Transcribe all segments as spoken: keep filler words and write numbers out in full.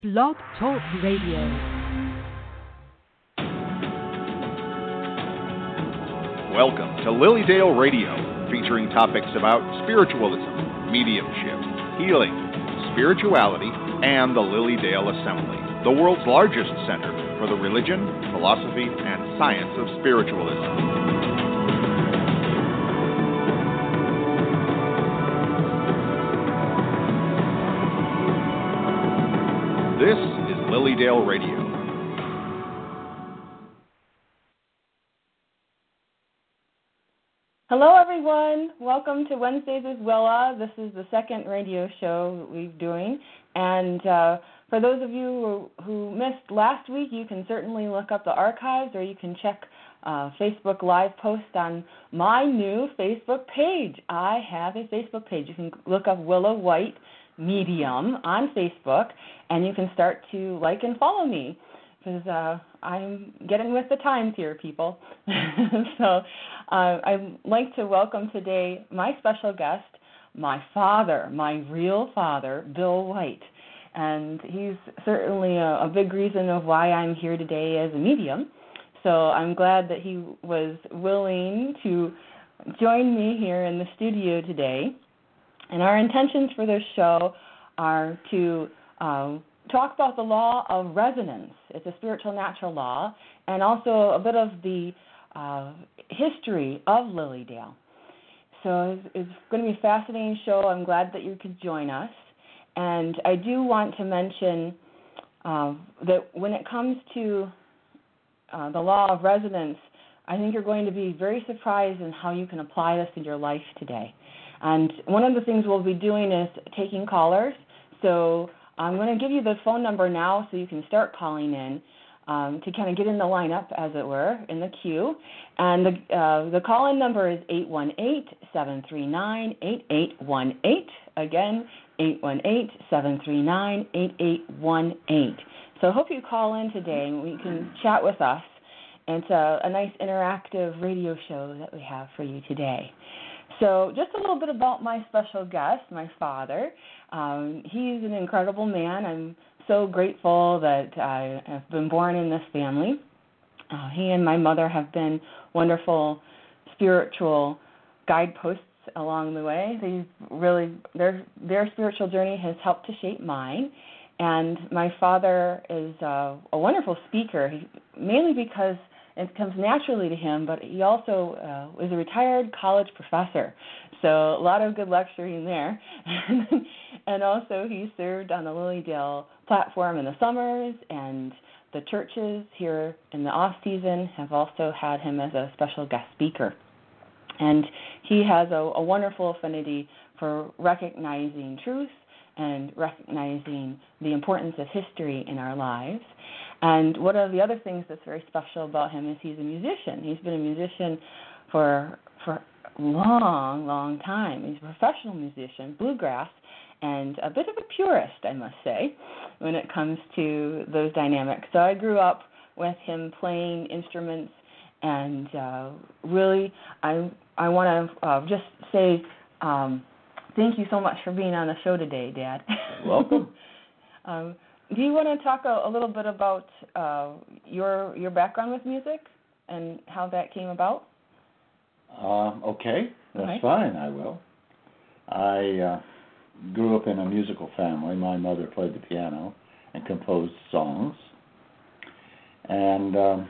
Blog Talk Radio. Welcome to Lilydale Radio, featuring topics about spiritualism, mediumship, healing, spirituality, and the Lilydale Assembly, the world's largest center for the religion, philosophy, and science of spiritualism. This is Lilydale Radio. Hello, everyone. Welcome to Wednesdays with Willa. This is the second radio show that we're doing. And uh, for those of you who, who missed last week, you can certainly look up the archives, or you can check uh, Facebook Live post on my new Facebook page. I have a Facebook page. You can look up Willa White Medium on Facebook, and you can start to like and follow me, because uh, I'm getting with the times here, people. so uh, I'd like to welcome today my special guest, my father, my real father, Bill White. And he's certainly a, a big reason of why I'm here today as a medium. So I'm glad that he was willing to join me here in the studio today. And our intentions for this show are to uh, talk about the law of resonance. It's a spiritual natural law, and also a bit of the uh, history of Lilydale. So it's, it's going to be a fascinating show. I'm glad that you could join us. And I do want to mention uh, that when it comes to uh, the law of resonance, I think you're going to be very surprised in how you can apply this in your life today. And one of the things we'll be doing is taking callers. So I'm going to give you the phone number now so you can start calling in um, to kind of get in the lineup, as it were, in the queue. And the, uh, the call-in number is eight one eight, seven three nine, eight eight one eight. Again, eight one eight, seven three nine, eight eight one eight. So I hope you call in today and we can chat with us. And it's a, a nice interactive radio show that we have for you today. So just a little bit about my special guest, my father. Um, he's an incredible man. I'm so grateful that I have been born in this family. Uh, he and my mother have been wonderful spiritual guideposts along the way. They really their their spiritual journey has helped to shape mine. And my father is uh, a wonderful speaker, he, mainly because it comes naturally to him, but he also uh, is a retired college professor, so a lot of good lecturing there. And also he served on the Lilydale platform in the summers, and the churches here in the off-season have also had him as a special guest speaker. And he has a, a wonderful affinity for recognizing truth and recognizing the importance of history in our lives. And one of the other things that's very special about him is he's a musician. He's been a musician for for a long, long time. He's a professional musician, bluegrass, and a bit of a purist, I must say, when it comes to those dynamics. So I grew up with him playing instruments, and uh, really I I want to uh, just say um, thank you so much for being on the show today, Dad. Welcome. um, Do you want to talk a, a little bit about uh, your your background with music and how that came about? Uh, okay, that's Okay. fine, I will. I uh, grew up in a musical family. My mother played the piano and composed songs. And um,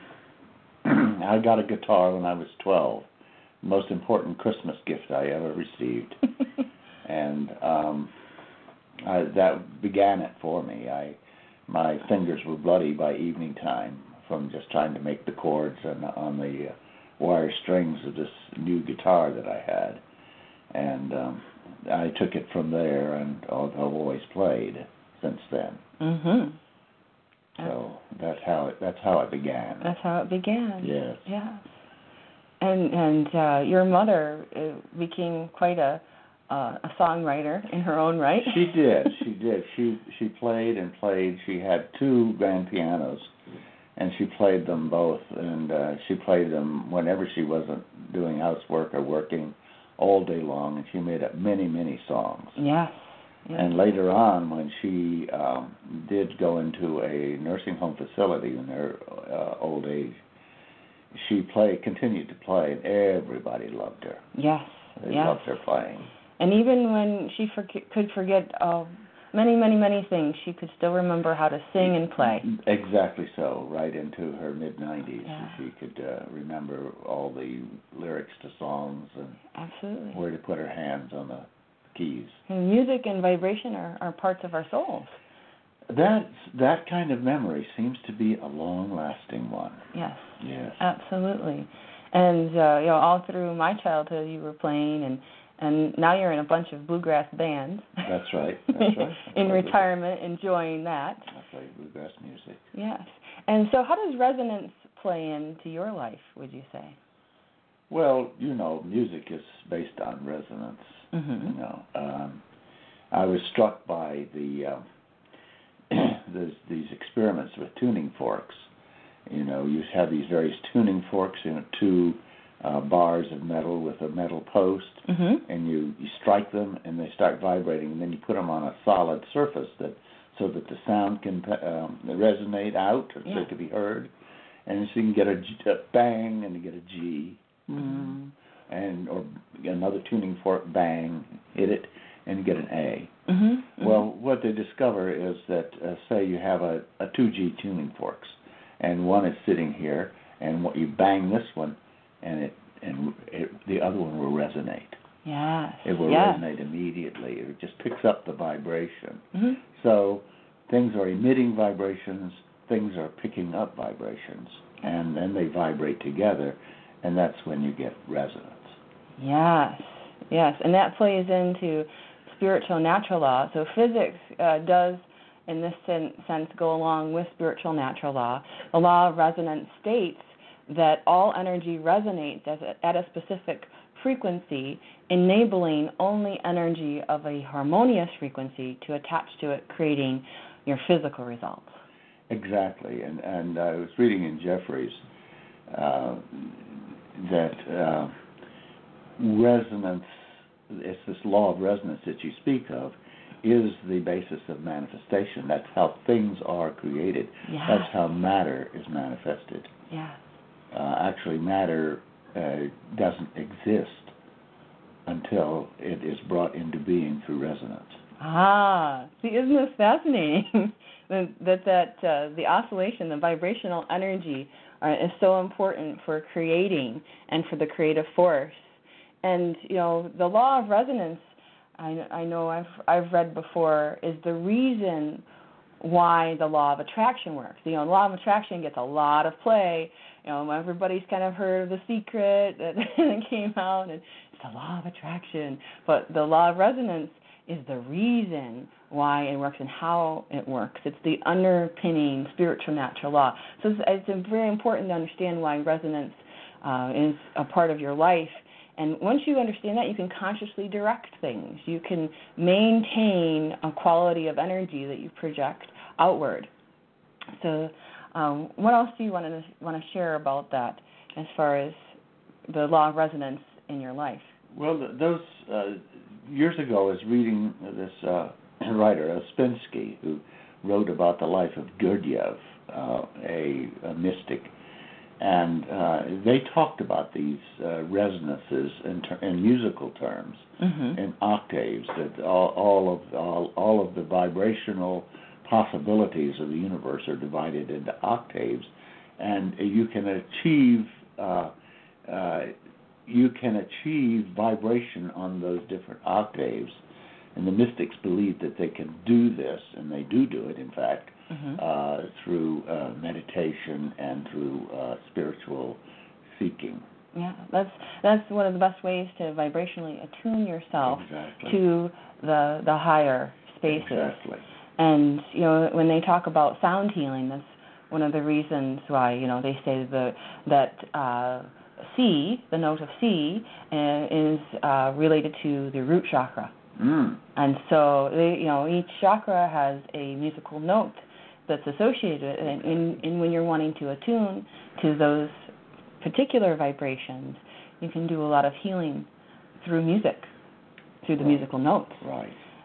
I got a guitar when I was twelve, the most important Christmas gift I ever received. and um, I, that began it for me. I My fingers were bloody by evening time from just trying to make the chords on, on the uh, wire strings of this new guitar that I had. And um, I took it from there, and I've always played since then. Mhm. So that's how it that's how it began. That's how it began. Yes. Yes. And and uh, your mother uh, became quite a uh, a songwriter in her own right. She did. She did. She she played and played. She had two grand pianos, and she played them both. And uh, she played them whenever she wasn't doing housework or working, all day long. And she made up many many songs. Yes. Yeah. And later on, when she um, did go into a nursing home facility in her uh, old age, she played, continued to play, and everybody loved her. Yes. They yes. loved her playing. And even when she for- could forget uh, many, many, many things, she could still remember how to sing and play. Exactly so. Right into her mid-nineties, Yeah. she could uh, remember all the lyrics to songs and Absolutely. where to put her hands on the keys. And music and vibration are, are parts of our souls. That that kind of memory seems to be a long-lasting one. Yes. Yes. Absolutely. And uh, you know, all through my childhood, you were playing, and and now you're in a bunch of bluegrass bands. That's right. That's right. in retirement, enjoying that. I play bluegrass music. Yes. And so, how does resonance play into your life, would you say? Well, you know, music is based on resonance. Mm-hmm. You know, um, I was struck by the uh, these, these experiments with tuning forks. You know, you have these various tuning forks in two uh, bars of metal with a metal post, mm-hmm. and you, you strike them, and they start vibrating, and then you put them on a solid surface that so that the sound can um, resonate out, or yeah. so it can be heard, and so you can get a, G, a bang, and you get a G, mm-hmm. and or another tuning fork, bang, hit it, and you get an A. Mm-hmm. Mm-hmm. Well, what they discover is that, uh, say you have a, a two G tuning forks, and one is sitting here, and what you bang this one, and it and it, the other one will resonate. Yes. It will yes. resonate immediately. It just picks up the vibration. Mm-hmm. So things are emitting vibrations, things are picking up vibrations, and then they vibrate together, and that's when you get resonance. Yes, yes, and that plays into spiritual natural law. So physics uh, does, in this sen- sense, go along with spiritual natural law. The law of resonance states that all energy resonates as a, at a specific frequency, enabling only energy of a harmonious frequency to attach to it, creating your physical results. Exactly, and and I was reading in Jeffries uh, that uh, resonance, it's this law of resonance that you speak of, is the basis of manifestation. That's how things are created. Yes. That's how matter is manifested. Yes. Uh, actually, matter uh, doesn't exist until it is brought into being through resonance. Ah, see, isn't this fascinating? that that, that uh, the oscillation, the vibrational energy, uh, is so important for creating and for the creative force. And you know, the law of resonance, I, I know I've I've read before, is the reason why the law of attraction works. You know, the law of attraction gets a lot of play. You know, everybody's kind of heard of The Secret that came out, and it's the law of attraction. But the law of resonance is the reason why it works and how it works. It's the underpinning spiritual natural law. So it's, it's very important to understand why resonance uh, is a part of your life. And once you understand that, you can consciously direct things. You can maintain a quality of energy that you project outward. So um, what else do you want to want to share about that as far as the law of resonance in your life? Well, those uh, years ago, I was reading this uh, writer, Ouspensky, who wrote about the life of Gurdjieff, uh, a, a mystic. And uh, they talked about these uh, resonances in, ter- in musical terms, mm-hmm. in octaves. That all, all of all, all of the vibrational possibilities of the universe are divided into octaves, and you can achieve uh, uh, you can achieve vibration on those different octaves. And the mystics believe that they can do this, and they do do it, in fact, mm-hmm. uh, through uh, meditation and through uh, spiritual seeking. Yeah, that's that's one of the best ways to vibrationally attune yourself exactly. to the the higher spaces. Exactly. And you know, when they talk about sound healing, that's one of the reasons why you know they say the that uh, C, the note of C, uh, is uh, related to the root chakra. Mm. And so, they, you know, each chakra has a musical note that's associated, and in, in when you're wanting to attune to those particular vibrations, you can do a lot of healing through music, through the right. musical notes. Right.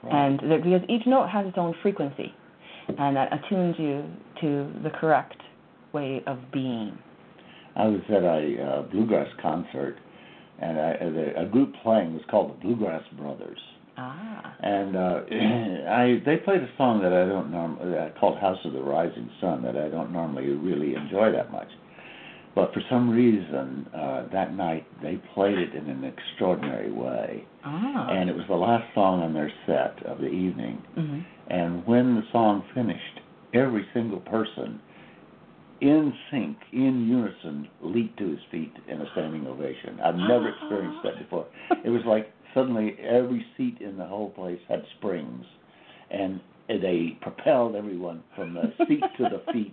Right. And that, because each note has its own frequency, and that attunes you to the correct way of being. I was at a uh, bluegrass concert, and I, the, a group playing was called the Bluegrass Brothers. Ah. And uh, I they played a song that I don't normally uh, called "House of the Rising Sun" that I don't normally really enjoy that much. But for some reason, uh, that night they played it in an extraordinary way. Ah. And it was the last song on their set of the evening. Mm-hmm. And when the song finished, every single person, in sync, in unison, leaped to his feet in a standing ovation. I've never experienced that before. It was like suddenly every seat in the whole place had springs, and they propelled everyone from the seat to the feet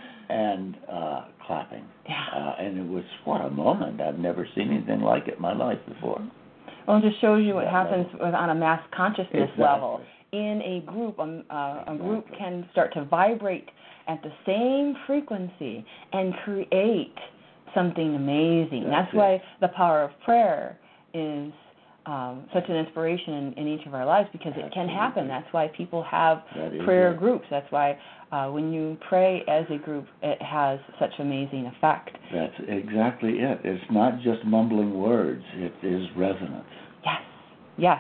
and uh, clapping. Yeah. Uh, and it was, what a moment. I've never seen anything like it in my life before. Well, it just shows you what That happens level. with, on a mass consciousness Exactly. level. In a group, um, uh, a group Exactly. can start to vibrate at the same frequency and create something amazing. That's That's it. why the power of prayer is um, such an inspiration in, in each of our lives, because it can Absolutely. happen. That's why people have That is prayer it. groups. That's why uh, when you pray as a group, it has such amazing effect. That's exactly it. It's not just mumbling words. It is resonance. Yes, yes.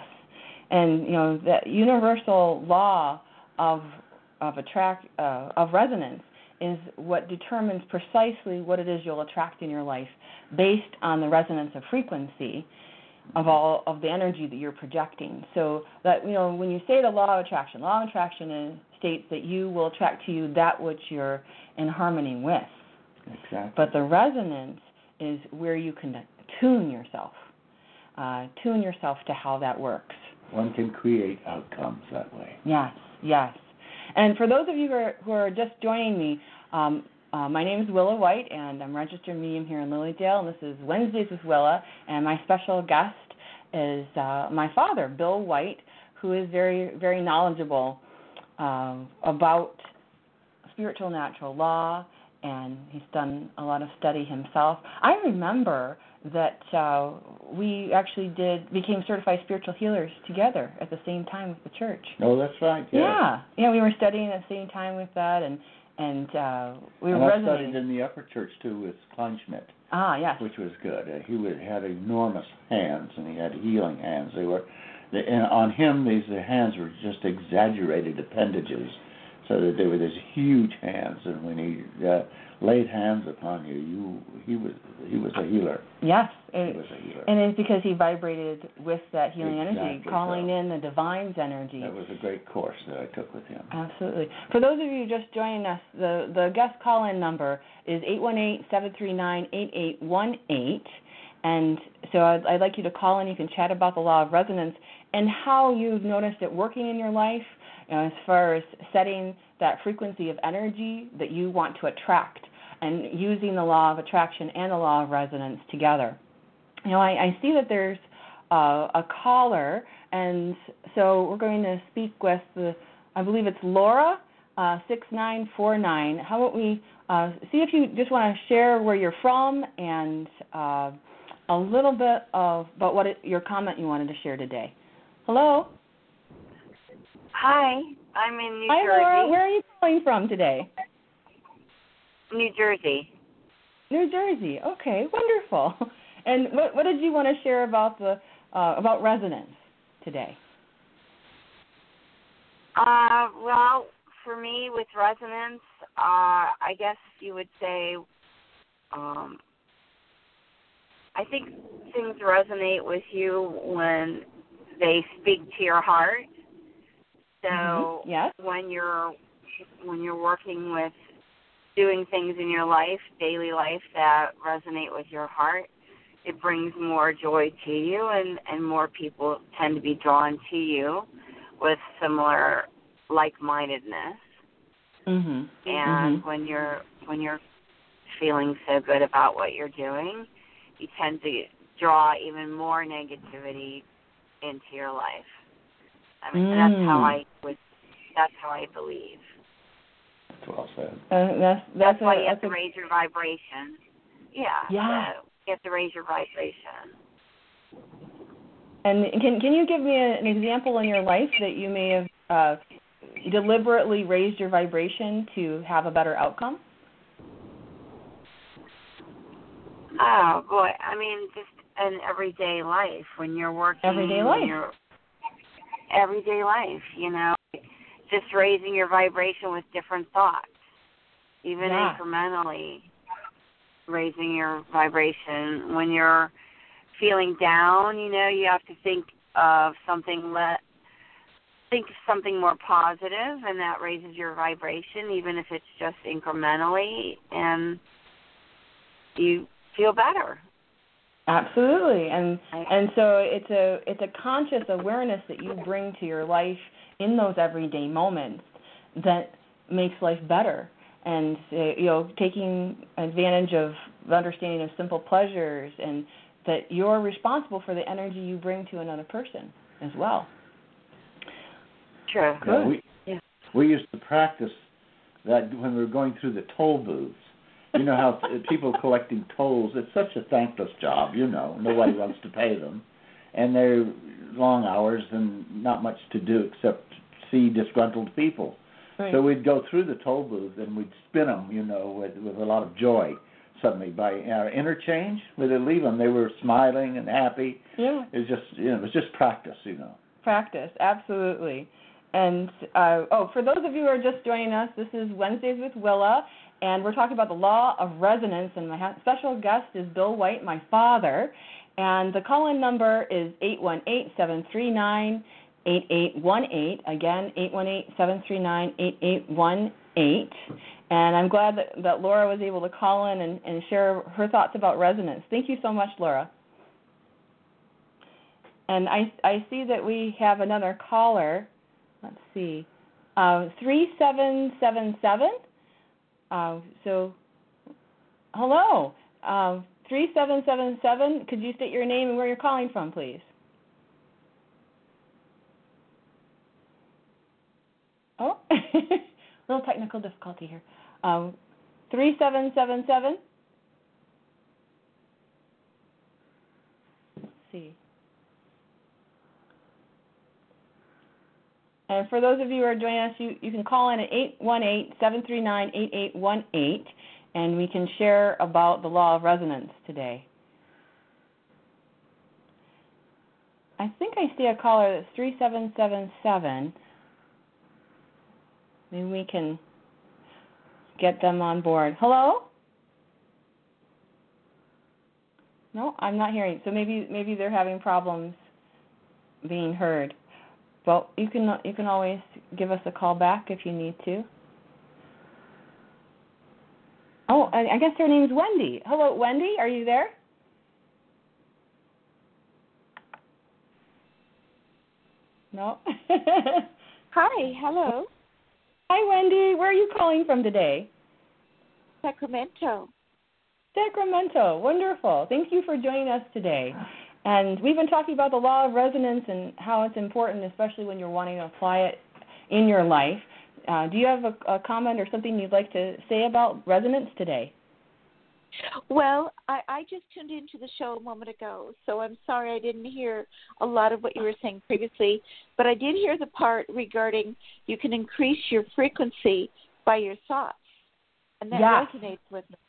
And you know, the universal law of of attract uh, of resonance is what determines precisely what it is you'll attract in your life, based on the resonance of frequency of all of the energy that you're projecting. So that, you know, when you say the law of attraction, law of attraction is, states that you will attract to you that which you're in harmony with. Exactly. But the resonance is where you can tune yourself, uh, tune yourself to how that works. One can create outcomes that way. Yes, yes. And for those of you who are, who are just joining me, um, uh, my name is Willa White, and I'm a registered medium here in Lilydale, and this is Wednesdays with Willa, and my special guest is uh, my father, Bill White, who is very, very knowledgeable um, about spiritual natural law, and he's done a lot of study himself. I remember that uh, we actually did became certified spiritual healers together at the same time with the church. Oh, that's right. Yes. Yeah, yeah, we were studying at the same time with that, and and uh, we and were I resonating. studied in the upper church too with Kleinschmidt, Ah, yes. which was good. Uh, he would, had enormous hands, and he had healing hands. They were, the, and on him, these the hands were just exaggerated appendages, so that they were these huge hands. And when he uh, laid hands upon you, you he was he was a healer. Yes, He and, was a healer. and it's because he vibrated with that healing energy, Exactly calling so. in the divine's energy. That was a great course that I took with him. Absolutely. For those of you just joining us, the, the guest call-in number is eight one eight, seven three nine, eight eight one eight. And so I'd, I'd like you to call in. You can chat about the law of resonance and how you've noticed it working in your life, you know, as far as setting that frequency of energy that you want to attract and using the law of attraction and the law of resonance together. You know, I, I see that there's uh, a caller, and so we're going to speak with, the, I believe it's Laura, uh, six nine four nine. How about we uh, see if you just want to share where you're from and uh, a little bit of about what it, your comment you wanted to share today. Hello? Hi, I'm in New Hi, Jersey. Laura. Where are you calling from today? New Jersey. New Jersey. Okay, wonderful. And what, what did you want to share about the uh, about resonance today? Uh, well, for me, with resonance, uh, I guess you would say, um, I think things resonate with you when they speak to your heart. So Mm-hmm. Yes. when you're when you're working with doing things in your life, daily life that resonate with your heart, it brings more joy to you, and, and more people tend to be drawn to you with similar like-mindedness. Mhm. And Mhm. when you're when you're feeling so good about what you're doing, you tend to draw even more negativity into your life. I mean, Mm. that's how I would. That's how I believe. That's well said. Uh, that's that's, That's a, why you have that's to a, raise your vibration. Yeah. Yeah. So you have to raise your vibration. And can can you give me a, an example in your life that you may have uh, deliberately raised your vibration to have a better outcome? Oh boy, I mean, just in everyday life when you're working. Everyday life. You're, everyday life, you know, just raising your vibration with different thoughts, even yeah. incrementally raising your vibration. When you're feeling down, you know, you have to think of something let think of something more positive, and that raises your vibration, even if it's just incrementally, and you feel better. Absolutely, and and so it's a it's a conscious awareness that you bring to your life in those everyday moments that makes life better. And uh, you know, taking advantage of the understanding of simple pleasures, and that you're responsible for the energy you bring to another person as well. True. Yeah, we, yeah. we used to practice that when we were going through the toll booths. You know how people collecting tolls, it's such a thankless job, you know. Nobody wants to pay them. And they're long hours and not much to do except see disgruntled people. Right. So we'd go through the toll booth and we'd spin them, you know, with, with a lot of joy. Suddenly, by our interchange, when they leave them, they were smiling and happy. Yeah. It was just, you know, it was just practice, you know. Practice, absolutely. And, uh, oh, for those of you who are just joining us, this is Wednesdays with Willa, and we're talking about the law of resonance, and my ha- special guest is Bill White, my father, and the call-in number is eight one eight, seven three nine, eight eight one eight, again, eight one eight, seven three nine, eight eight one eight, and I'm glad that, that Laura was able to call in and, and share her thoughts about resonance. Thank you so much, Laura. And I, I see that we have another caller. Let's see, uh, three seven seven seven. Uh, so, hello, uh, three seven seven seven. Could you state your name and where you're calling from, please? Oh, a little technical difficulty here. Um, three seven seven seven. Let's see. And for those of you who are joining us, you, you can call in at eight one eight, seven three nine, eight eight one eight, and we can share about the law of resonance today. I think I see a caller that's three seven seven seven. Maybe we can get them on board. Hello? No, I'm not hearing. So maybe maybe they're having problems being heard. Well, you can you can always give us a call back if you need to. Oh, I guess her name's Wendy. Hello, Wendy, are you there? No? Hi, hello. Hi, Wendy. Where are you calling from today? Sacramento. Sacramento. Wonderful. Thank you for joining us today. And we've been talking about the law of resonance and how it's important, especially when you're wanting to apply it in your life. Uh, do you have a, a comment or something you'd like to say about resonance today? Well, I, I just tuned into the show a moment ago, so I'm sorry I didn't hear a lot of what you were saying previously, but I did hear the part regarding you can increase your frequency by your thoughts, and that yeah. resonates with me.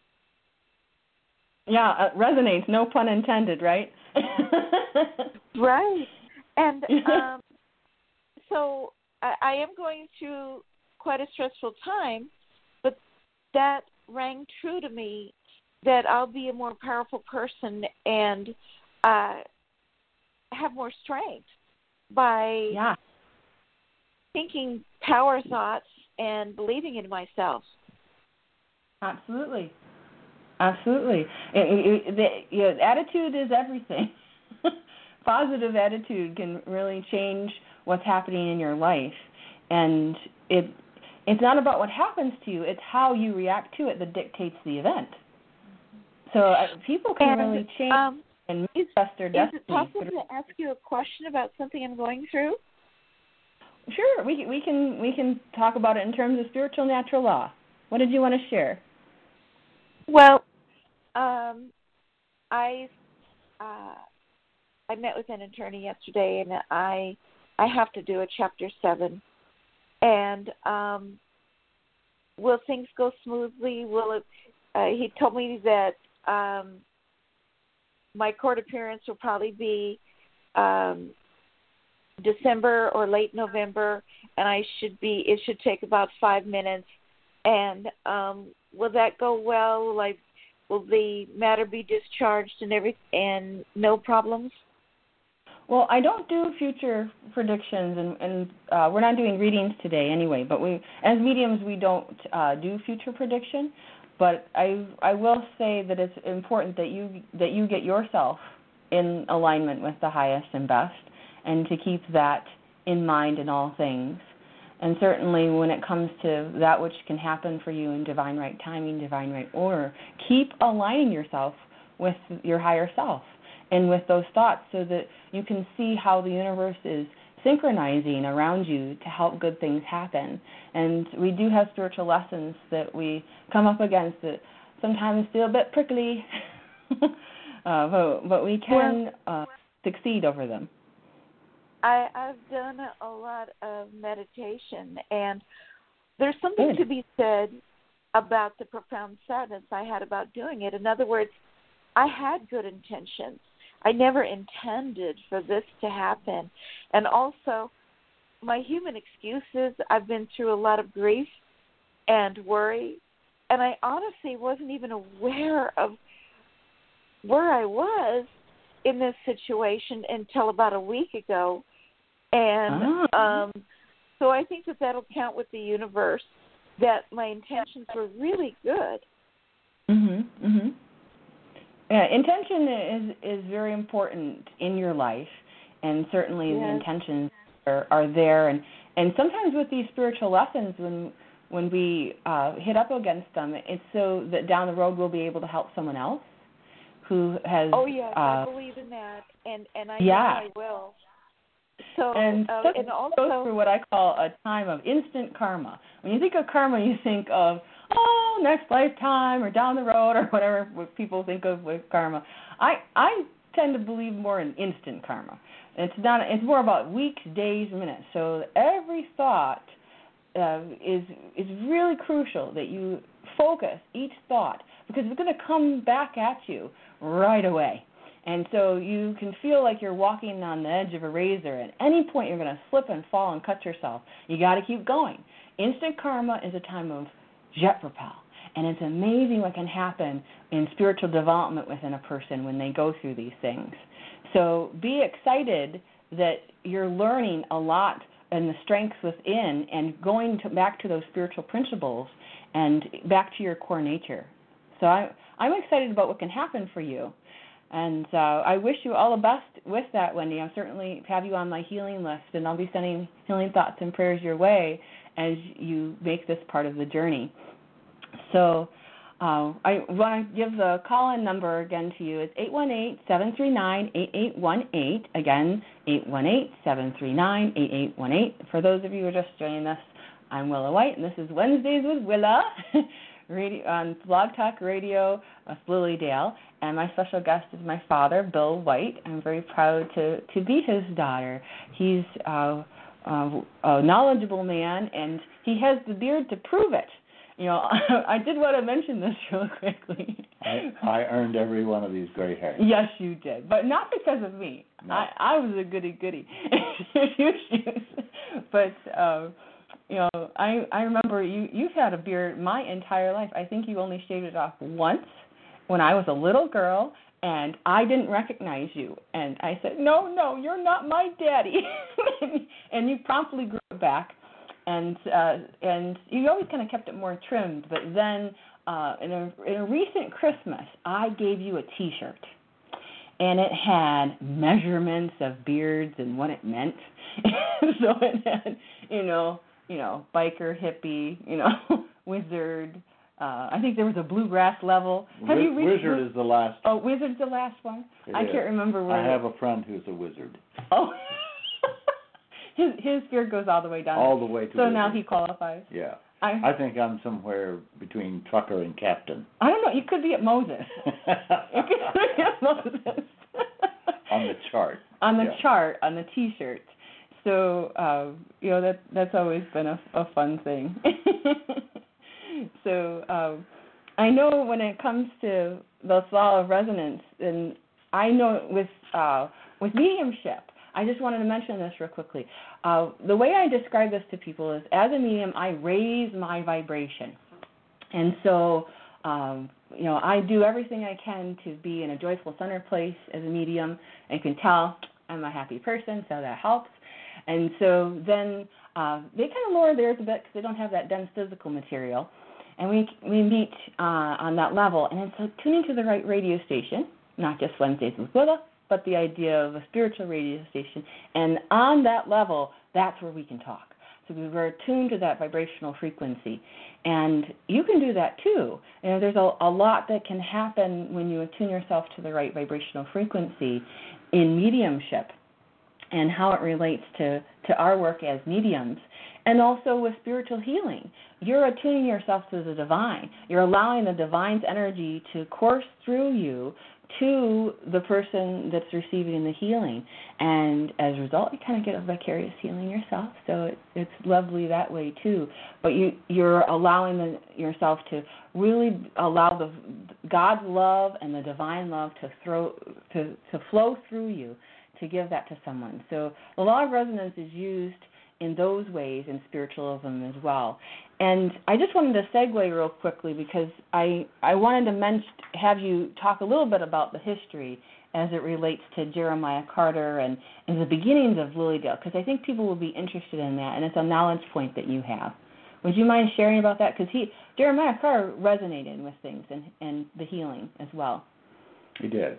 Yeah, it resonates, no pun intended, right? Right. And um, so I, I am going through quite a stressful time, but that rang true to me that I'll be a more powerful person and uh, have more strength by yeah. thinking power thoughts and believing in myself. Absolutely. Absolutely. It, it, the, you know, attitude is everything. Positive attitude can really change what's happening in your life. And it it's not about what happens to you, it's how you react to it that dictates the event. So uh, people can and, really change um, and manifest their destiny. Is it possible to ask you a question about something I'm going through? Sure. We, we can we can talk about it in terms of spiritual natural law. What did you want to share? Well, um, I uh, I met with an attorney yesterday, and I I have to do a Chapter seven. And um, will things go smoothly? Will it? Uh, he told me that um, my court appearance will probably be um, December or late November, and I should be. It should take about five minutes. And um, will that go well? Will I? Will the matter be discharged and every and no problems? Well, I don't do future predictions, and, and uh, we're not doing readings today anyway. But we, as mediums, we don't uh, do future prediction. But I, I will say that it's important that you that you get yourself in alignment with the highest and best, and to keep that in mind in all things. And certainly, when it comes to that which can happen for you in divine right timing, divine right order, keep aligning yourself with your higher self and with those thoughts, so that you can see how the universe is synchronizing around you to help good things happen. And we do have spiritual lessons that we come up against that sometimes feel a bit prickly, uh, but, but we can uh, succeed over them. I, I've done a lot of meditation, and there's something Good. to be said about the profound sadness I had about doing it. In other words, I had good intentions. I never intended for this to happen. And also, my human excuses, I've been through a lot of grief and worry, and I honestly wasn't even aware of where I was in this situation until about a week ago. And oh. um, so I think that that'll count with the universe, that my intentions were really good. Mhm. Mhm. Yeah, intention is is very important in your life, and certainly yes. the intentions are, are there. And, and sometimes with these spiritual lessons, when when we uh, hit up against them, it's so that down the road we'll be able to help someone else who has. Oh yes, uh, I believe in that, and and I yeah. know I will. So and uh, so and also goes through what I call a time of instant karma. When you think of karma, you think of, oh, next lifetime or down the road or whatever what people think of with karma. I I tend to believe more in instant karma. It's not. It's more about weeks, days, minutes. So every thought uh, is is really crucial that you focus each thought, because it's going to come back at you right away. And so you can feel like you're walking on the edge of a razor. At any point, you're going to slip and fall and cut yourself. You got to keep going. Instant karma is a time of jet propel, and it's amazing what can happen in spiritual development within a person when they go through these things. So be excited that you're learning a lot and the strengths within, and going to, back to those spiritual principles and back to your core nature. So I, I'm excited about what can happen for you. And uh, I wish you all the best with that, Wendy. I'll certainly have you on my healing list, and I'll be sending healing thoughts and prayers your way as you make this part of the journey. So uh, I want to give the call-in number again to you. It's eight one eight, seven three nine, eight eight one eight. Again, eight one eight, seven three nine, eight eight one eight. For those of you who are just joining us, I'm Willa White, and this is Wednesdays with Willa. Radio, on Blog Talk Radio with Lily Dale, and my special guest is my father, Bill White. I'm very proud to, to be his daughter. He's uh, uh, a knowledgeable man, and he has the beard to prove it. You know, I did want to mention this real quickly. I, I earned every one of these gray hairs. Yes, you did, but not because of me. No. I, I was a goody-goody. But, uh, you know, I I remember you, you've had a beard my entire life. I think you only shaved it off once when I was a little girl, and I didn't recognize you. And I said, no, no, you're not my daddy. And you promptly grew it back. And uh, and you always kind of kept it more trimmed. But then uh, in, a, in a recent Christmas, I gave you a T-shirt. And it had measurements of beards and what it meant. So it had, you know, you know, biker, hippie, you know, wizard. Uh, I think there was a bluegrass level. Have Wiz- you reached wizard is the last. Oh, wizard's the last one? It I is. can't remember where. I have a friend who's a wizard. Oh. his his beard goes all the way down. All the way to So wizard. now he qualifies. Yeah. I, I think I'm somewhere between trucker and captain. I don't know. You could be at Moses. You could be at Moses. On on the chart. On the yeah. chart, on the T-shirts. So, uh, you know, that that's always been a, a fun thing. So, um, I know when it comes to the law of resonance, and I know with uh, with mediumship, I just wanted to mention this real quickly. Uh, the way I describe this to people is, as a medium, I raise my vibration. And so, um, you know, I do everything I can to be in a joyful center place as a medium. And you can tell I'm a happy person, so that helps. And so then uh, they kind of lower theirs a bit because they don't have that dense physical material. And we we meet uh, on that level. And it's like tuning to the right radio station, not just Wednesdays with Willa, but the idea of a spiritual radio station. And on that level, that's where we can talk. So we're attuned to that vibrational frequency. And you can do that too. You know, there's a, a lot that can happen when you attune yourself to the right vibrational frequency in mediumship and how it relates to, to our work as mediums. And also with spiritual healing. You're attuning yourself to the divine. You're allowing the divine's energy to course through you to the person that's receiving the healing. And as a result, you kind of get a vicarious healing yourself. So it, it's lovely that way too. But you, you're allowing the, yourself to really allow the God's love and the divine love to throw to, to flow through you to give that to someone. So the law of resonance is used in those ways in spiritualism as well. And I just wanted to segue real quickly because I, I wanted to mention, have you talk a little bit about the history as it relates to Jeremiah Carter and, and the beginnings of Lily Dale, because I think people will be interested in that, and it's a knowledge point that you have. Would you mind sharing about that? Because he Jeremiah Carter resonated with things and, and the healing as well. He did.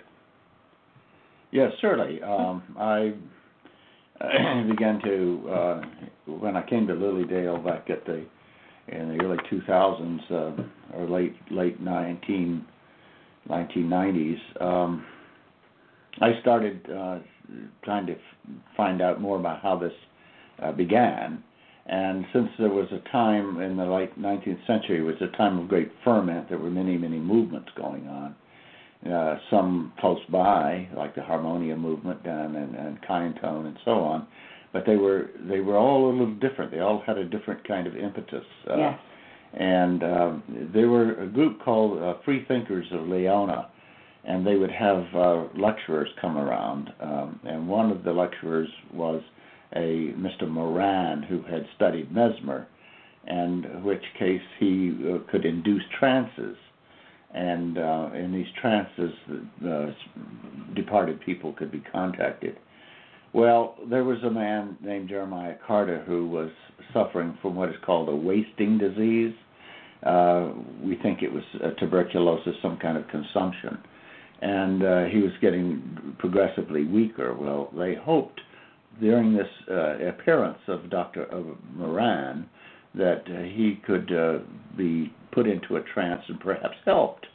Yes, certainly. Um, I began to, uh, when I came to Lily Dale back at the in the early two thousands uh, or late late nineteen nineties, um, I started uh, trying to f- find out more about how this uh, began. And since there was a time in the late nineteenth century, it was a time of great ferment, there were many, many movements going on. Uh, some close by, like the Harmonia movement and, and, and Kind Tone and so on, but they were they were all a little different. They all had a different kind of impetus. Uh, yes. And um, there were a group called uh, Free Thinkers of Leona, and they would have uh, lecturers come around. Um, and one of the lecturers was a Mister Moran, who had studied Mesmer, and in which case he uh, could induce trances. And uh, in these trances, uh, departed people could be contacted. Well, there was a man named Jeremiah Carter who was suffering from what is called a wasting disease. Uh, we think it was uh, tuberculosis, some kind of consumption. And uh, he was getting progressively weaker. Well, they hoped during this uh, appearance of Doctor Moran that uh, he could uh, be put into a trance and perhaps helped.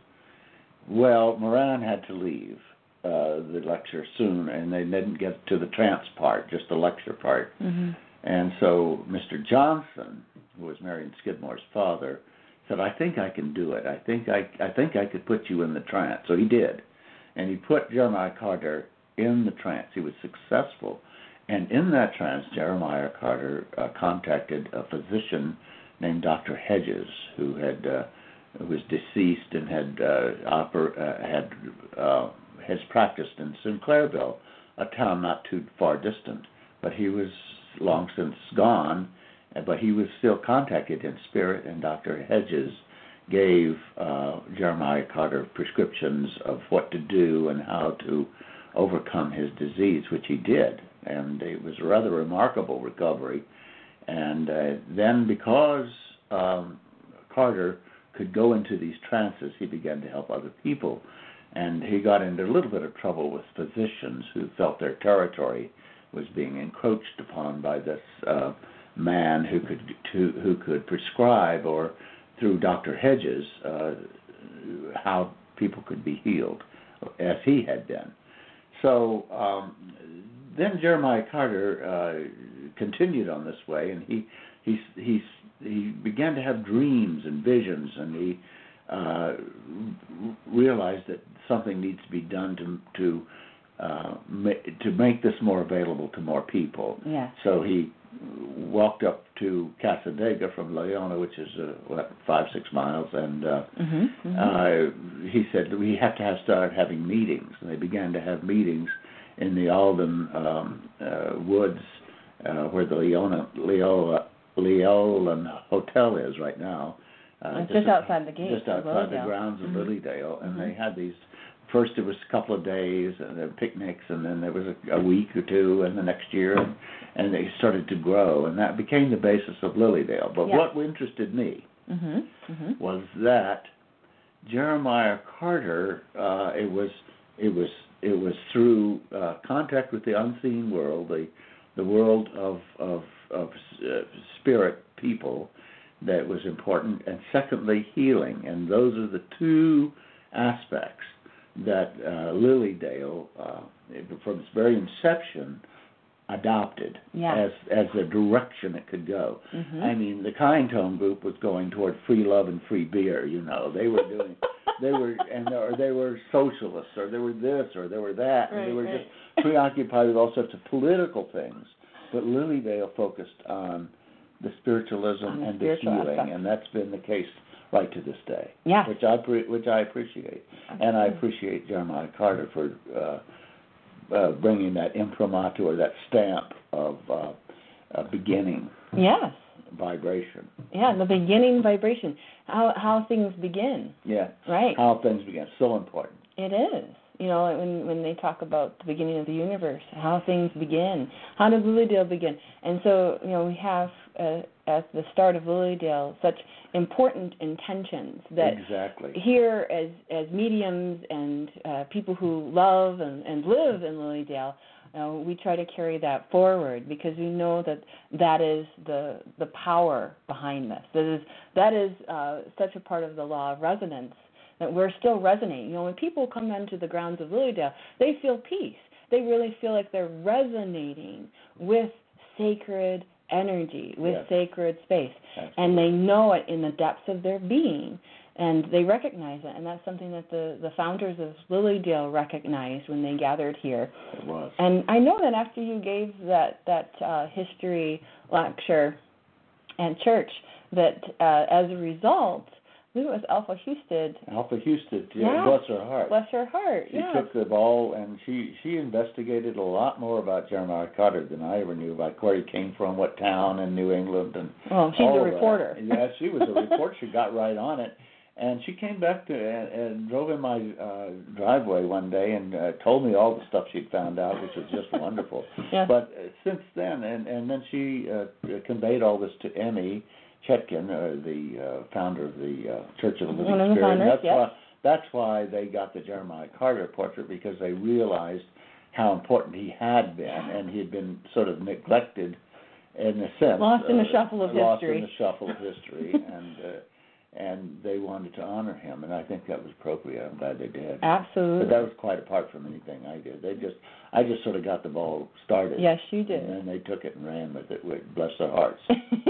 Well, Moran had to leave uh, the lecture soon, and they didn't get to the trance part, just the lecture part. Mm-hmm. And so Mister Johnson, who was Marion Skidmore's father, said, I think I can do it. I think I, I think I could put you in the trance. So he did. And he put Jeremiah Carter in the trance. He was successful. And in that trance, Jeremiah Carter uh, contacted a physician named Doctor Hedges, who had uh, who was deceased and had uh, oper- uh, had uh, has practiced in Sinclairville, a town not too far distant. But he was long since gone. But he was still contacted in spirit, and Doctor Hedges gave uh, Jeremiah Carter prescriptions of what to do and how to overcome his disease, which he did. And it was a rather remarkable recovery. And uh, then because um, Carter could go into these trances, he began to help other people. And he got into a little bit of trouble with physicians who felt their territory was being encroached upon by this uh, man who could to, who could prescribe, or through Doctor Hedges, uh, how people could be healed, as he had been. So um, then Jeremiah Carter uh, continued on this way, and he he he he began to have dreams and visions, and he uh, realized that something needs to be done to to uh, ma- to make this more available to more people. Yeah. So he walked up to Casadega from Leona, which is uh, what, five, six miles, and uh, Mm-hmm. Mm-hmm. uh, he said, we have to have start having meetings. And they began to have meetings in the Alden um, uh, Woods, uh, where the Leona, Leola, Leolan Hotel is right now. Uh, It's just outside the gate Just of outside the Lilydale. grounds of Mhm. Lilydale. And Mhm. they had these, first it was a couple of days, and there were picnics, and then there was a, a week or two, and the next year, and, and they started to grow. And that became the basis of Lilydale. But Yeah. what interested me Mm-hmm. Mm-hmm. was that Jeremiah Carter, uh, it was it was it was through uh, contact with the unseen world, the the world of of, of uh, spirit people, that was important, and secondly, healing. And those are the two aspects that uh, Lilydale, uh, from its very inception, adopted Yeah. as as the direction it could go. Mhm. I mean, the Kind Tone group was going toward free love and free beer. You know, they were doing, they were, and or they were socialists, or they were this, or they were that, and Right, they were right. just preoccupied with all sorts of political things. But Lilydale focused on the spiritualism On the and the spiritual healing, aspect. and that's been the case right to this day. Yeah. Which I pre- which I appreciate, and I appreciate Jeremiah Carter for. Uh, Uh, bringing that imprimatur, or that stamp of uh, uh, beginning Yes. vibration. Yeah, the beginning vibration. How how things begin. Yeah. Right. How things begin. So important. It is. You know, when when they talk about the beginning of the universe, how things begin. How did Lilydale begin? And so, you know, we have uh, at the start of Lilydale such important intentions that Exactly. here as as mediums and uh, people who love and, and live in Lilydale, uh, we try to carry that forward because we know that that is the the power behind this. That is that is uh, such a part of the law of resonance that we're still resonating. You know, when people come into the grounds of Lilydale, they feel peace. They really feel like they're resonating with sacred energy, with Yes. sacred space. Absolutely. And they know it in the depths of their being, and they recognize it. And that's something that the, the founders of Lilydale recognized when they gathered here. It was. And I know that after you gave that, that uh, history lecture at church, that uh, as a result, I believe it was Alpha Husted. Alpha Houston, Yeah. yeah. Bless her heart. Bless her heart. She Yeah. took the ball, and she, she investigated a lot more about Jeremiah Carter than I ever knew, about where he came from, what town in New England, and Well, she's all a of that. reporter. Yeah, she was a reporter. She got right on it, and she came back to and, and drove in my uh, driveway one day and uh, told me all the stuff she'd found out, which was just wonderful. Yes. But uh, since then, and and then she uh, conveyed all this to Emmy Chetkin, uh, the uh, founder of the uh, Church of the Living One of the Spirit. founders, And that's yes. why that's why they got the Jeremiah Carter portrait, because they realized how important he had been, and he had been sort of neglected in a sense. Lost in the uh, shuffle of lost history. in the shuffle of history, and uh, and they wanted to honor him, and I think that was appropriate. I'm glad they did. Absolutely. But that was quite apart from anything I did. They just, I just sort of got the ball started. Yes, you did. And then they took it and ran with it. With, bless their hearts.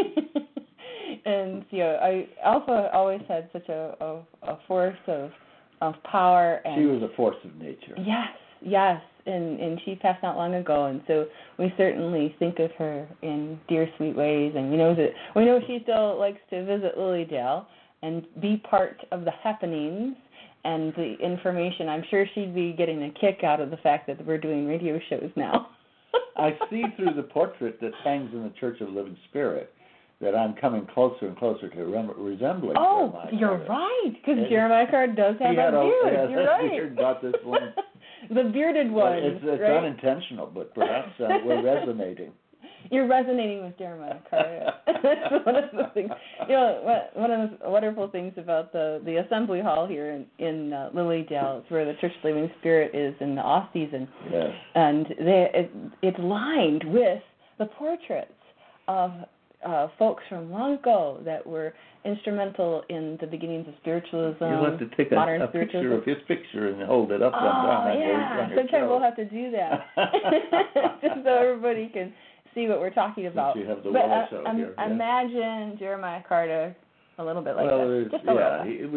And you know, I Alpha always had such a, a, a force of of power, and She was a force of nature. yes, yes, and and she passed not long ago, and so we certainly think of her in dear sweet ways, and we know that we know she still likes to visit Lilydale and be part of the happenings and the information. I'm sure she'd be getting a kick out of the fact that we're doing radio shows now. I see through the portrait that hangs in the Church of the Living Spirit that I'm coming closer and closer to rem- resembling Oh, Jeremiah you're Carter. right, because It- Jeremiah Carter does have He that had a- beard. yeah, You're that right. beard got this one. The bearded one. It's, it's right? unintentional, but perhaps uh, we're resonating. You're resonating with Jeremiah Carter. That's one of the things. You know, one of the wonderful things about the the assembly hall here in in uh, Lilydale is where the Church of the Living Spirit is in the off season, Yes. and they it, it's lined with the portraits of uh, folks from long ago that were instrumental in the beginnings of spiritualism. You'll have to take a, modern a spiritualism. picture of his picture and hold it up Oh, sometime. on your- yeah. on your Sometime show. we'll have to do that. Just so everybody can see what we're talking about. you have the but Willow uh, show um, here, yeah. imagine Jeremiah Carter a little bit like well, that. it's- Just a yeah, little. he,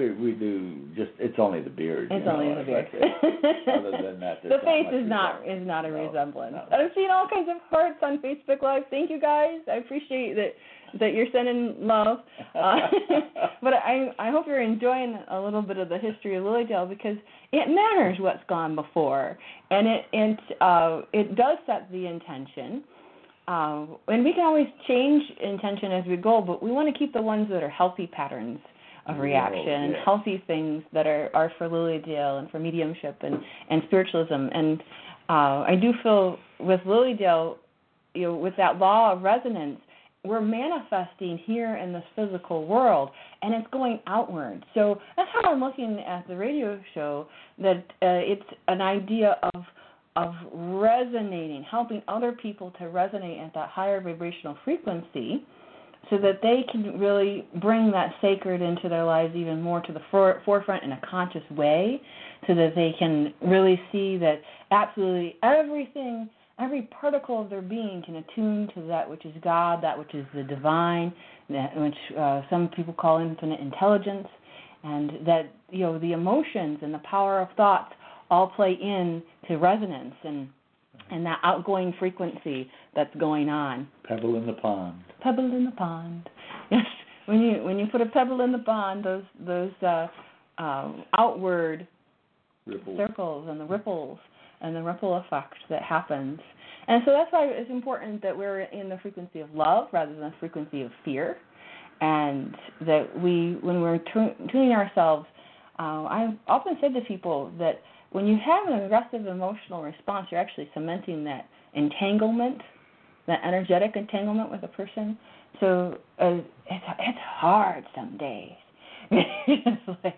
we we do just. It's only the beard. It's you only know, the beard. but Other than that, there's the face not much is not resemblance. is not a No, resemblance. no. I've seen all kinds of hearts on Facebook Live. Thank you guys. I appreciate that that you're sending love. Uh, but I I hope you're enjoying a little bit of the history of Lilydale, because it matters what's gone before, and it and uh, it does set the intention. Uh, and we can always change intention as we go, but we want to keep the ones that are healthy patterns of reaction, Oh, and yeah. healthy things that are, are for Lilydale and for mediumship and, and spiritualism. And uh, I do feel with Lilydale, you know, with that law of resonance, we're manifesting here in this physical world, and it's going outward. So that's how I'm looking at the radio show, that uh, it's an idea of of resonating, helping other people to resonate at that higher vibrational frequency, so that they can really bring that sacred into their lives even more to the for, forefront in a conscious way, so that they can really see that absolutely everything, every particle of their being can attune to that which is God, that which is the divine, that which uh, some people call infinite intelligence, and that, you know, the emotions and the power of thoughts all play in to resonance and and that outgoing frequency that's going on. Pebble in the pond. Pebble in the pond. Yes, when you when you put a pebble in the pond, those those uh, um, outward Ripples. circles and the ripples and the ripple effect that happens. And so that's why it's important that we're in the frequency of love rather than the frequency of fear, and that we, when we're tu- tuning ourselves, uh, I've often said to people that when you have an aggressive emotional response, you're actually cementing that entanglement, that energetic entanglement with a person. So uh, it's it's hard some days. It's like,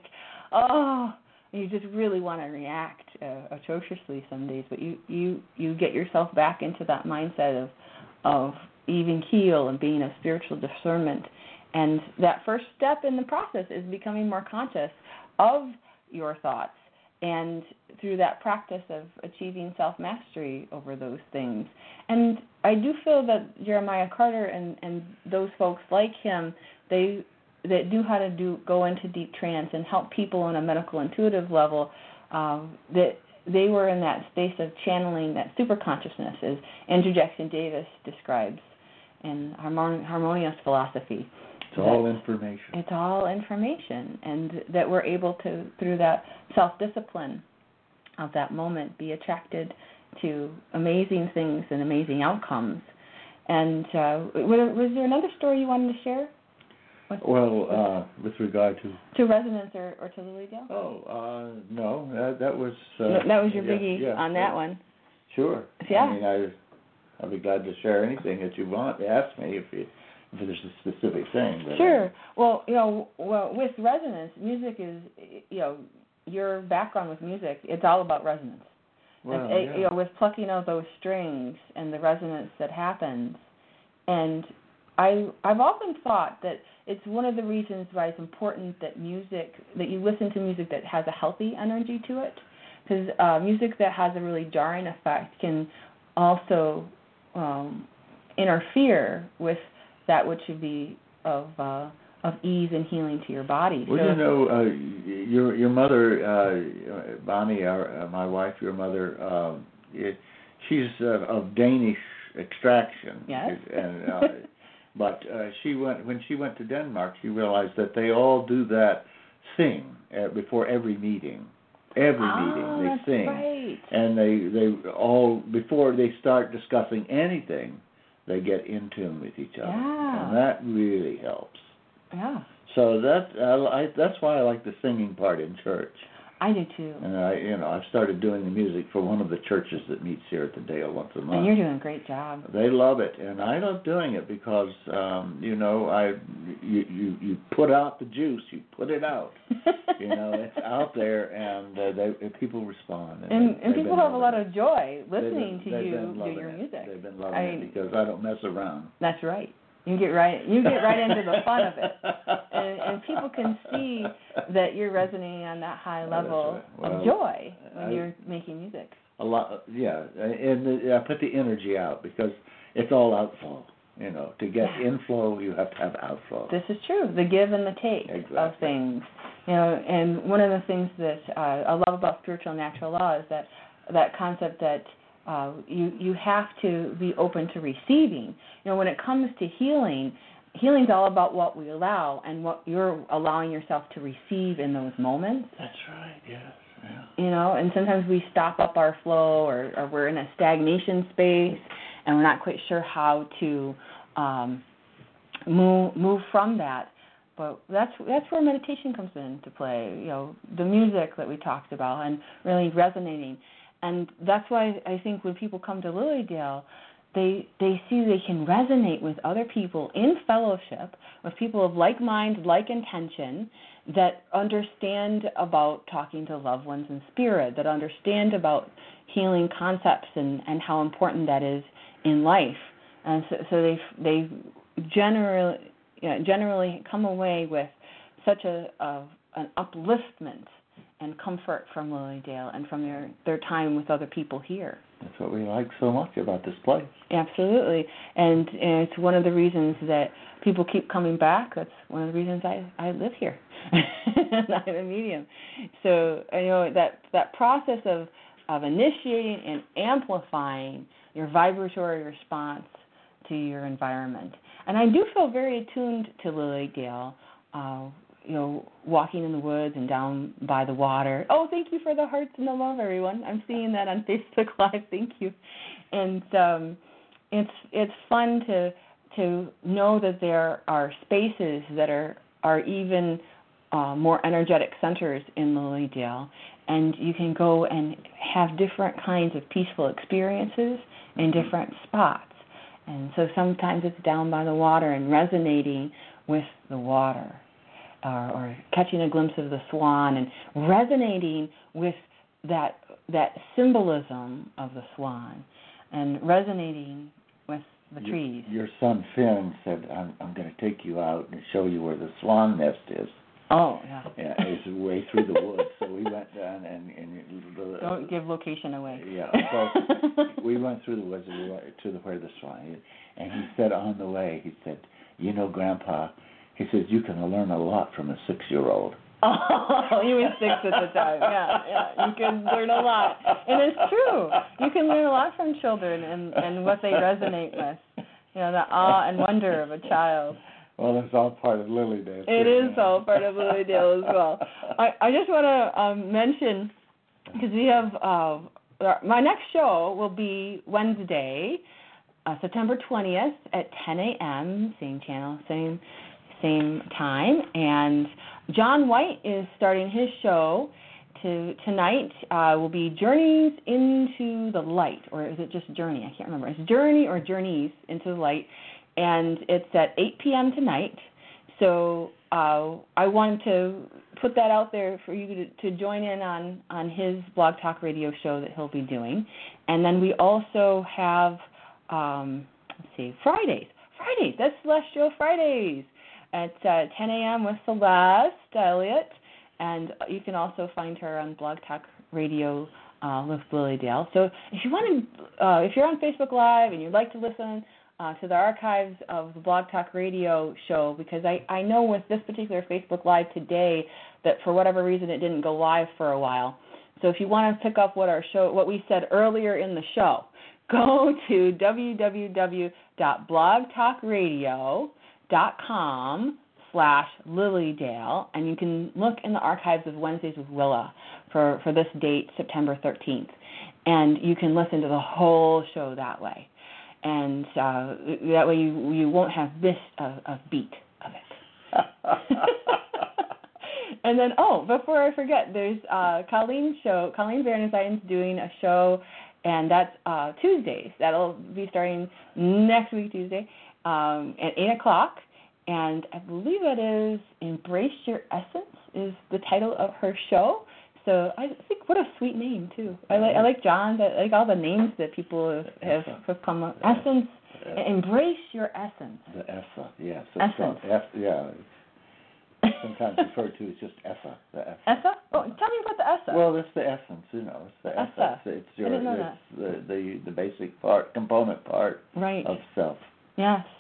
oh, you just really want to react uh, atrociously some days. But you, you, you get yourself back into that mindset of of even keel and being of spiritual discernment. And that first step in the process is becoming more conscious of your thoughts, and through that practice of achieving self-mastery over those things. And I do feel that Jeremiah Carter and, and those folks like him, they that knew how to do go into deep trance and help people on a medical intuitive level, um, that they were in that space of channeling that super consciousness, as Andrew Jackson Davis describes in Harmon- Harmonious Philosophy. It's all information. It's all information, and that we're able to, through that self-discipline of that moment, be attracted to amazing things and amazing outcomes. And uh, was there another story you wanted to share? With, Well, uh, with regard to to resonance or, or to Lilydale? oh uh, no, that that was uh, No, that was your yeah, biggie yeah, on yeah. that one. Sure. Yeah. I mean, I I'll be glad to share anything that you want. Ask me if you if there's a specific thing. But Sure. Well, you know, well, with resonance, music is, you know, your background with music, it's all about resonance. Well, And, it- yeah. you know, with plucking out those strings and the resonance that happens. And I, I've often thought that it's one of the reasons why it's important that music, that you listen to music that has a healthy energy to it. Because uh, music that has a really jarring effect can also um, interfere with that which should be of uh, of ease and healing to your body. Well, so, you know, uh, your your mother, uh, Bonnie, our, uh, my wife, your mother, um, it, she's uh, of Danish extraction. Yes. And uh, but uh, she went when she went to Denmark. She realized that they all do that sing uh, before every meeting. Every oh, meeting they that's sing, right. and they they all before they start discussing anything, they get in tune with each other, Yeah. and that really helps. Yeah, So that I, I, that's why I like the singing part in church. I do too. And I, you know, I've started doing the music for one of the churches that meets here at the Dale once a month. And you're doing a great job. They love it, and I love doing it because, um, you know, I you, you you put out the juice, you put it out. You know, it's out there, and uh, they and people respond. And, they, and they've people been have a lot loving of joy it. They've listening been- to they've you been do loving your it. music. They've been loving I it mean, because I don't mess around. That's right. You get right. You get right into the fun of it, and, and people can see that you're resonating on that high level That's right. Well, of joy when I- you're making music. A lot, yeah, and the, I put the energy out because it's all outflow. You know, to get Yeah. inflow, you have to have outflow. This is true. The give and the take Exactly. of things. You know, and one of the things that uh, I love about spiritual and natural law is that that concept that uh, you you have to be open to receiving. You know, when it comes to healing, healing's all about what we allow and what you're allowing yourself to receive in those moments. That's right. Yes. Yeah. You know, and sometimes we stop up our flow, or, or we're in a stagnation space, and we're not quite sure how to um, move move from that. But that's that's where meditation comes into play. You know, the music that we talked about and really resonating, and that's why I think when people come to Lilydale, they they see they can resonate with other people in fellowship, with people of like mind, like intention, that understand about talking to loved ones in spirit, that understand about healing concepts and, and how important that is in life. And so, so they they generally you know, generally come away with such a, a an upliftment and comfort from Lilydale and from their, their time with other people here. That's what we like so much about this place. Absolutely. And, and it's one of the reasons that people keep coming back. That's one of the reasons I, I live here. I'm a medium. So, you know, that, that process of, of initiating and amplifying your vibratory response to your environment. And I do feel very attuned to Lilydale, uh, you know, walking in the woods and down by the water. Oh, thank you for the hearts and the love, everyone. I'm seeing that on Facebook Live. Thank you. And um, it's it's fun to to know that there are spaces that are are even uh, more energetic centers in Lilydale, and you can go and have different kinds of peaceful experiences in different spots. And so sometimes it's down by the water and resonating with the water. Uh, or catching a glimpse of the swan and resonating with that that symbolism of the swan and resonating with the your, trees. Your son Finn said, I'm, I'm going to take you out and show you where the swan nest is. Oh, yeah. Yeah, it's way through the woods. So we went down and... and the, Don't give location away. Yeah, so we went through the woods and we went to the, where the swan is. And he said on the way, he said, you know, Grandpa, he says, you can learn a lot from a six-year-old. Oh, he was six at the time. Yeah, yeah. You can learn a lot. And it's true. You can learn a lot from children and, and what they resonate with. You know, the awe and wonder of a child. Well, that's all part of Lilydale. It is all part of Lilydale as well. I, I just want to um, mention, because we have, uh, my next show will be Wednesday, uh, September twentieth at ten a.m., same channel, same same time, and John White is starting his show to tonight. Uh, will be Journeys into the Light, or is it just Journey? I can't remember. It's Journey or Journeys into the Light, and it's at eight p.m. tonight. So uh, I wanted to put that out there for you to, to join in on, on his Blog Talk Radio show that he'll be doing. And then we also have, um, let's see, Fridays. Fridays, that's Celestial Fridays. At uh, ten a.m. with Celeste Elliott, and you can also find her on Blog Talk Radio uh, with Lilydale. So if you want to, uh, if you're on Facebook Live and you'd like to listen uh, to the archives of the Blog Talk Radio show, because I, I know with this particular Facebook Live today that for whatever reason it didn't go live for a while. So if you want to pick up what our show, what we said earlier in the show, go to w w w dot blog talk radio dot com slash Lilydale, and you can look in the archives of Wednesdays with Willa for, for this date, September thirteenth, and you can listen to the whole show that way, and uh, that way you you won't have missed a, a beat of it. And then, oh, before I forget, there's uh, Colleen's show. Colleen Bernstein's doing a show, and that's uh, Tuesdays. That'll be starting next week, Tuesday. Um, at eight o'clock, and I believe that is Embrace Your Essence is the title of her show. So I think what a sweet name, too. I like I like John, I like all the names that people have, have come up. Essence, Embrace Your Essence. The Essa, yeah. So Essence. F, yeah. Sometimes referred to as just Essa. The Essa. Essa? Oh, tell me about the Essa. Well, it's the essence, you know. It's the Essa. Essa. It's, it's your, I didn't know it's the, the the basic part, component part right. of self. Yes.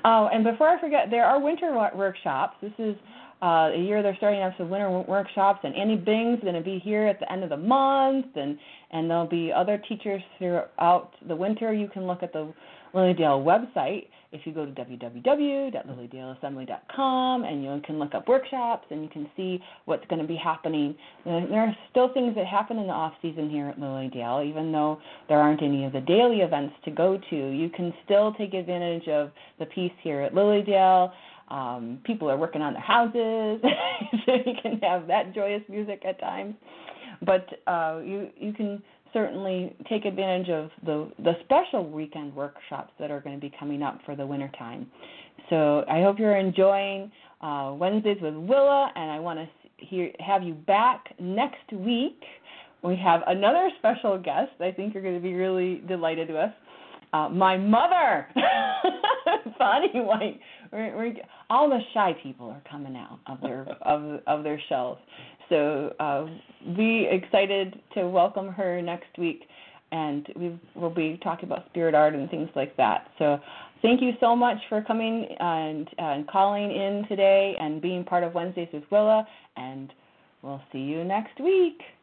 Oh, and before I forget, there are winter workshops. This is uh, a year they're starting up some winter workshops, and Annie Bing's going to be here at the end of the month, and, and there'll be other teachers throughout the winter. You can look at the Lily Dale website if you go to w w w dot lily dale assembly dot com, and you can look up workshops, and you can see what's going to be happening. And there are still things that happen in the off-season here at Lily Dale, even though there aren't any of the daily events to go to. You can still take advantage of the peace here at Lily Dale. Um, people are working on their houses, so you can have that joyous music at times. But uh, you you can certainly take advantage of the, the special weekend workshops that are going to be coming up for the wintertime. So I hope you're enjoying uh, Wednesdays with Willa, and I want to hear, have you back next week. We have another special guest I think you're going to be really delighted with. Uh, my mother, Bonnie White. We're, we're, all the shy people are coming out of their of of their shells. So uh, be excited to welcome her next week, and we will be talking about spirit art and things like that. So thank you so much for coming and, and calling in today and being part of Wednesdays with Willa, and we'll see you next week.